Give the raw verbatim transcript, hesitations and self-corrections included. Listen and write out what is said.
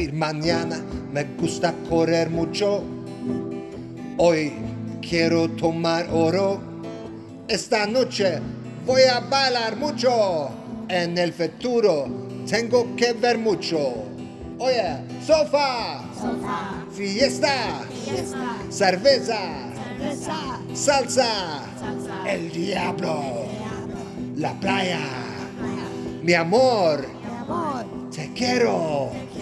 decir mañana me gusta correr mucho. Hoy quiero tomar oro. Esta noche voy a bailar mucho. En el futuro tengo que ver mucho. Oye, sofá, Sofá. fiesta, Fiesta. cerveza, Cerveza. salsa, Salsa. el diablo, Diablo. la playa. Playa. Mi amor, Mi amor. te quiero. Te